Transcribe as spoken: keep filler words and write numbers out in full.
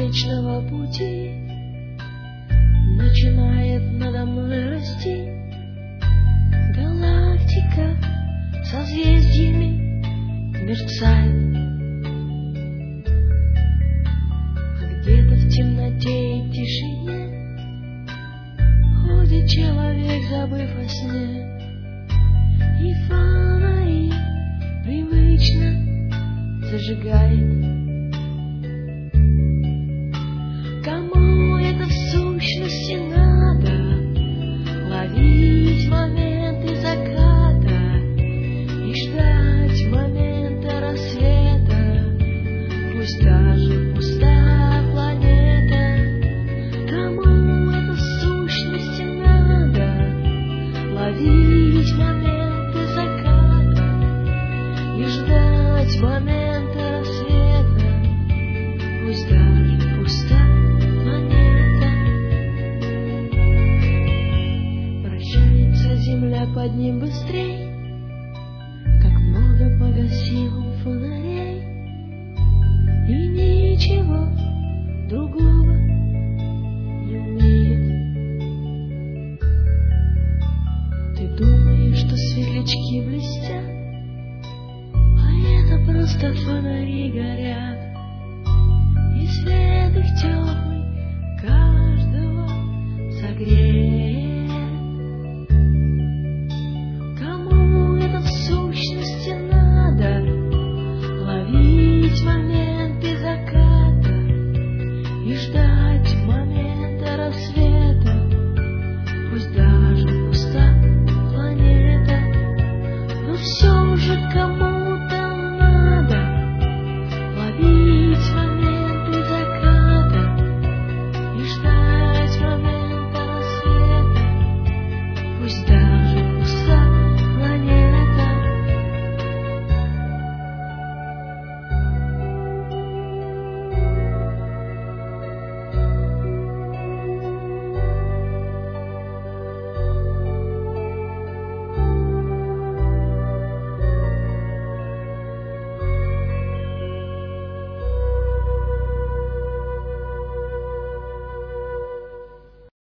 Млечного пути начинает надо мной расти галактика, созвездиями мерцает. А где-то в темноте и тишине ходит человек, забыв о сне, и фонари привычно зажигает. Кому это в сущности надо? Ловить моменты заката и ждать момента рассвета, пусть даже пустая планета. Кому это в сущности надо? Ловить моменты заката и ждать момента рассвета, пусть даже пустая. Земля под ним быстрей, как много погасило фонарей, и ничего другого не умеет. Ты думаешь, что светлячки блестят, а это просто фонари горят, и свет их теплый каждого согреет.